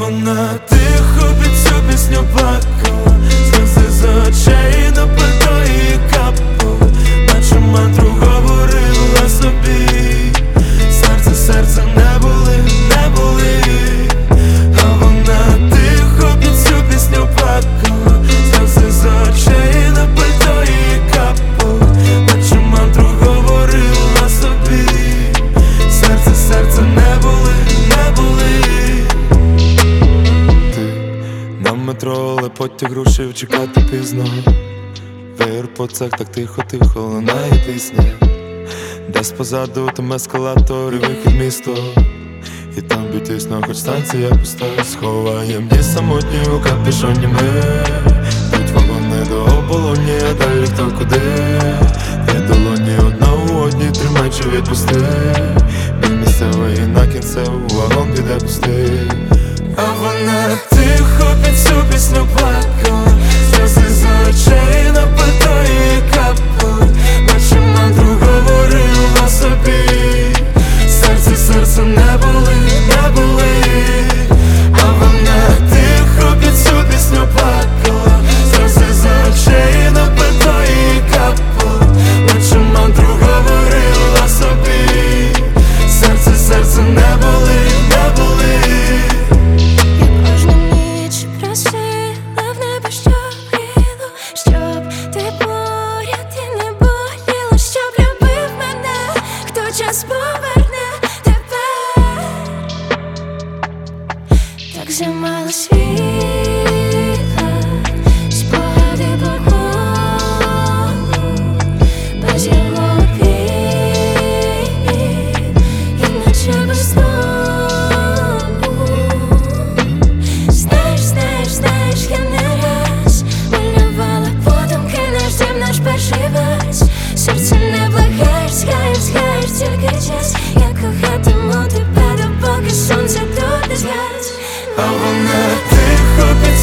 вона тихо під цю пісню плакала, сльози з очей на плито її капали, наче мантру говорила собі. Серце не були, не були. А вона тихо під цю пісню плакала, сльози з очей на плито її капали, наче мантру говорила собі. Серце не були, не були. Ти на метро, але потяг рушив, чекати пізно. В аеропортах так тихо-тихо лунає пісня. Десь позаду там ескалатор і вихід місто, і там б'ють тісно, хоч станція пуста. Сховаєм дні самотні у капюшоні ми, п'ють вагони до оболоні, а далі хто куди. Дві долоні одна у одній, тримай чи відпусти. Біль місцевий на кінцеву, вагон піде пустий. А вона тихо під цю пісню плакала, сльози з очей на плито її капали, наче мантру говорила собі. Серце не були, не були. А вона тихо під цю пісню плакала, сльози з очей на плито її капали, наче мантру говорила собі. Серце не були, не були. Так замало світла, спогади по колу, без його обіймів, іначе без дому. Знаєш, я не раз малювала подумки, наш дім, наш перший вальс. Серце не благаєш, згаєш тільки час. Я кохатиму тебе, допоки сонце тут не згас. А вона тихо під